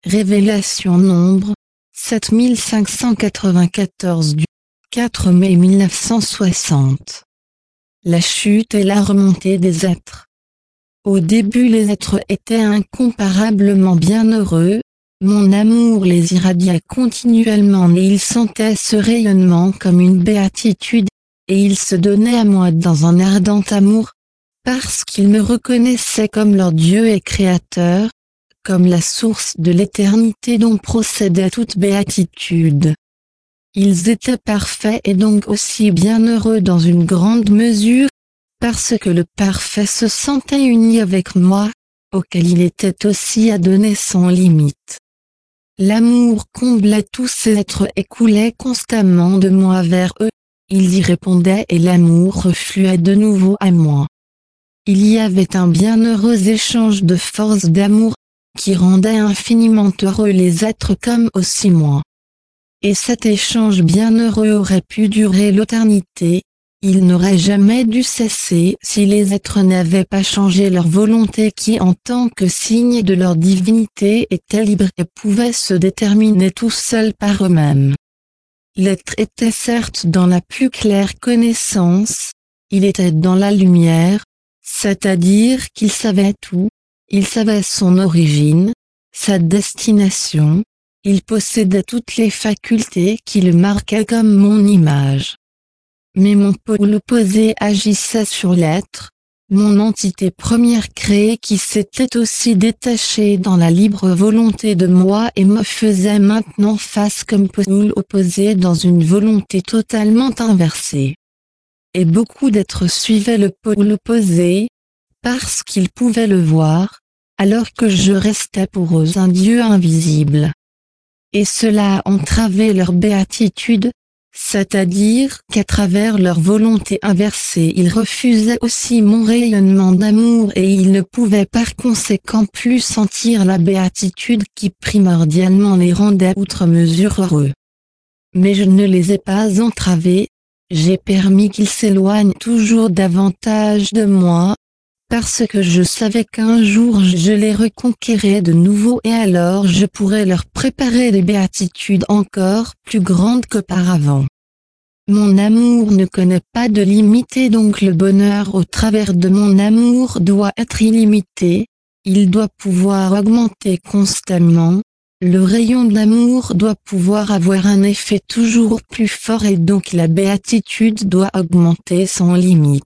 Révélation Nombre, 7594 du 4 mai 1960. La chute et la remontée des êtres. Au début les êtres étaient incomparablement bienheureux, mon amour les irradiait continuellement et ils sentaient ce rayonnement comme une béatitude, et ils se donnaient à moi dans un ardent amour, parce qu'ils me reconnaissaient comme leur Dieu et Créateur, comme la source de l'éternité dont procédait toute béatitude. Ils étaient parfaits et donc aussi bienheureux dans une grande mesure, parce que le parfait se sentait uni avec moi, auquel il était aussi à donner sans limite. L'amour comblait tous ces êtres et coulait constamment de moi vers eux, ils y répondaient et l'amour refluait de nouveau à moi. Il y avait un bienheureux échange de force d'amour, qui rendait infiniment heureux les êtres comme aussi moi. Et cet échange bienheureux aurait pu durer l'éternité, il n'aurait jamais dû cesser si les êtres n'avaient pas changé leur volonté qui en tant que signe de leur divinité était libre et pouvait se déterminer tout seul par eux-mêmes. L'être était certes dans la plus claire connaissance, il était dans la lumière, c'est-à-dire qu'il savait tout, il savait son origine, sa destination, il possédait toutes les facultés qui le marquaient comme mon image. Mais mon pôle opposé agissait sur l'être, mon entité première créée qui s'était aussi détachée dans la libre volonté de moi et me faisait maintenant face comme pôle opposé dans une volonté totalement inversée. Et beaucoup d'êtres suivaient le pôle opposé, parce qu'ils pouvaient le voir, alors que je restais pour eux un Dieu invisible. Et cela entravait leur béatitude, c'est-à-dire qu'à travers leur volonté inversée ils refusaient aussi mon rayonnement d'amour et ils ne pouvaient par conséquent plus sentir la béatitude qui primordialement les rendait outre mesure heureux. Mais je ne les ai pas entravés, j'ai permis qu'ils s'éloignent toujours davantage de moi, parce que je savais qu'un jour je les reconquérais de nouveau et alors je pourrais leur préparer des béatitudes encore plus grandes qu'auparavant. Mon amour ne connaît pas de limite et donc le bonheur au travers de mon amour doit être illimité, il doit pouvoir augmenter constamment, le rayon d'amour doit pouvoir avoir un effet toujours plus fort et donc la béatitude doit augmenter sans limite.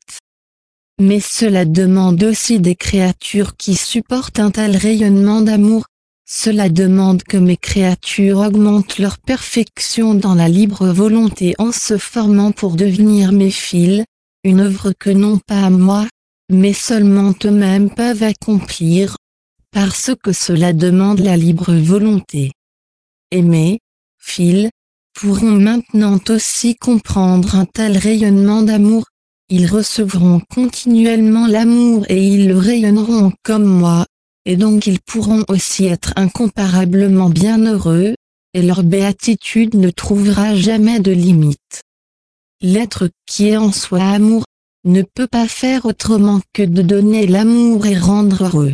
Mais cela demande aussi des créatures qui supportent un tel rayonnement d'amour, cela demande que mes créatures augmentent leur perfection dans la libre volonté en se formant pour devenir mes fils, une œuvre que non pas moi, mais seulement eux-mêmes peuvent accomplir, parce que cela demande la libre volonté. Et mes fils pourront maintenant aussi comprendre un tel rayonnement d'amour. Ils recevront continuellement l'amour et ils le rayonneront comme moi, et donc ils pourront aussi être incomparablement bienheureux, et leur béatitude ne trouvera jamais de limite. L'être qui est en soi amour, ne peut pas faire autrement que de donner l'amour et rendre heureux.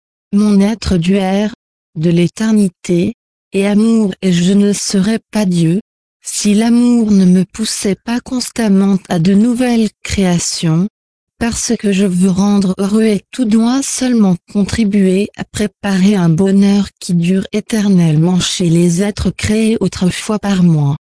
Mon être duaire, de l'éternité, est amour et je ne serais pas Dieu, si l'amour ne me poussait pas constamment à de nouvelles créations, parce que je veux rendre heureux et tout doit seulement contribuer à préparer un bonheur qui dure éternellement chez les êtres créés autrefois par moi.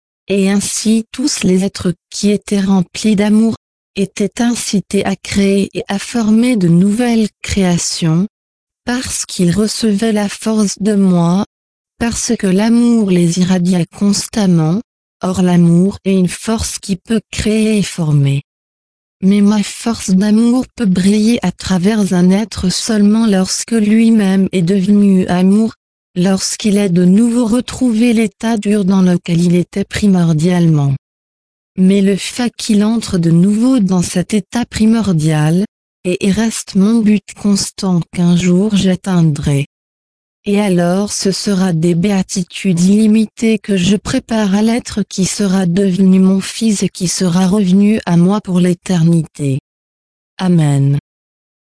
Et ainsi tous les êtres qui étaient remplis d'amour, étaient incités à créer et à former de nouvelles créations, parce qu'ils recevaient la force de moi, parce que l'amour les irradiait constamment, or l'amour est une force qui peut créer et former. Mais ma force d'amour peut briller à travers un être seulement lorsque lui-même est devenu amour, lorsqu'il est de nouveau retrouvé l'état dur dans lequel il était primordialement. Mais le fait qu'il entre de nouveau dans cet état primordial, et reste mon but constant qu'un jour j'atteindrai. Et alors ce sera des béatitudes illimitées que je prépare à l'être qui sera devenu mon fils et qui sera revenu à moi pour l'éternité. Amen.